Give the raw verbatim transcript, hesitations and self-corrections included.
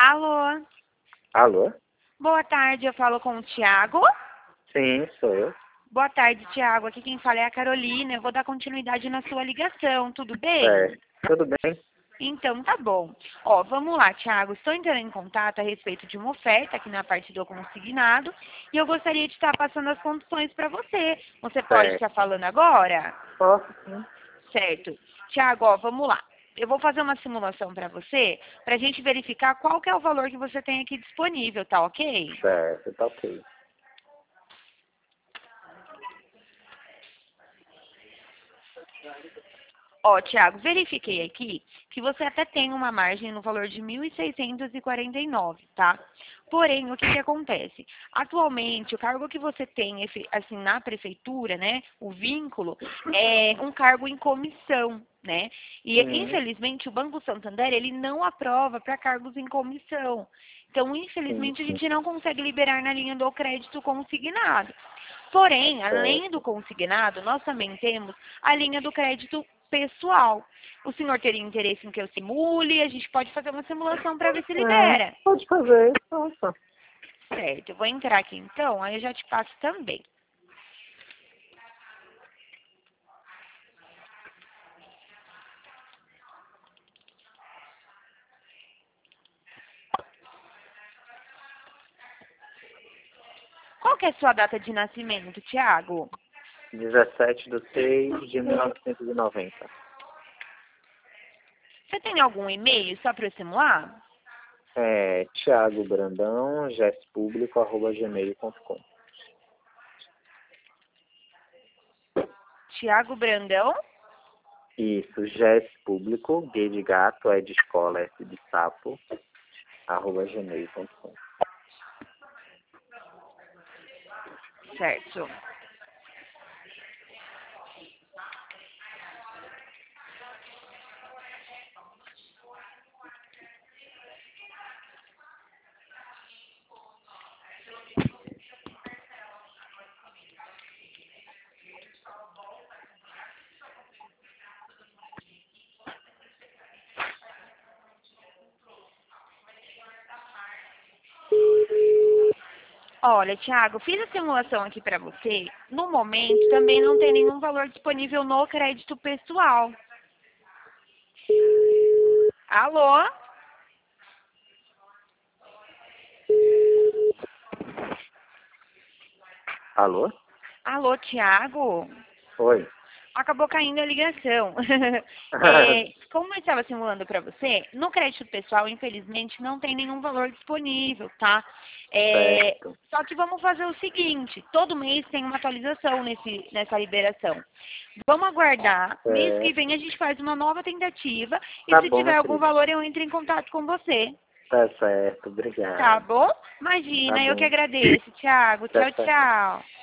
Alô? Alô? Boa tarde, eu falo com o Thiago. Sim, sou eu. Boa tarde, Thiago. Aqui quem fala é a Carolina. Eu vou dar continuidade na sua ligação, tudo bem? É, tudo bem? Então, tá bom. Ó, vamos lá, Thiago. Estou entrando em contato a respeito de uma oferta aqui na parte do consignado e eu gostaria de estar passando as condições para você. Você pode Certo. estar falando agora? Posso sim. Certo. Thiago, ó, vamos lá. Eu vou fazer uma simulação para você, para a gente verificar qual que é o valor que você tem aqui disponível, tá ok? Certo, tá ok. Ó, Thiago, verifiquei aqui que você até tem uma margem no valor de mil seiscentos e quarenta e nove, tá? Porém, o que que acontece? Atualmente, o cargo que você tem, efe- assim, na prefeitura, né, o vínculo, é um cargo em comissão, né? E, Sim, infelizmente, o Banco Santander, ele não aprova para cargos em comissão. Então, sim, infelizmente, a sim. gente não consegue liberar na linha do crédito consignado. Porém, além do Certo. consignado, nós também temos a linha do crédito pessoal. O senhor teria interesse em que eu simule? A gente pode fazer uma simulação para ver se É, libera. pode fazer. Nossa. Certo, eu vou entrar aqui então, aí eu já te passo também. Qual que é a sua data de nascimento, Tiago? dezessete de seis de mil novecentos e noventa. Você tem algum e-mail só para eu simular? É, Thiago Brandão, gestpublico, arroba gmail ponto com. Tiago Brandão? Isso, gestpublico, G de gato, E de escola, S de sapo, arroba gmail ponto com. Certo. Olha, Tiago, fiz a simulação aqui para você. No momento, também não tem nenhum valor disponível no crédito pessoal. Alô? Alô? Alô, Tiago? Oi. Acabou caindo a ligação. É, como eu estava simulando para você, no crédito pessoal, infelizmente, não tem nenhum valor disponível, tá? É, Certo. só que vamos fazer o seguinte, todo mês tem uma atualização nesse, nessa liberação. Vamos aguardar, mês que É, vem a gente faz uma nova tentativa e tá se bom, tiver minha algum querida. valor eu entro em contato com você, Tá certo, tá obrigado. bom? Tá Imagina, eu que bom. agradeço, Thiago. Tá Tchau, certo. tchau.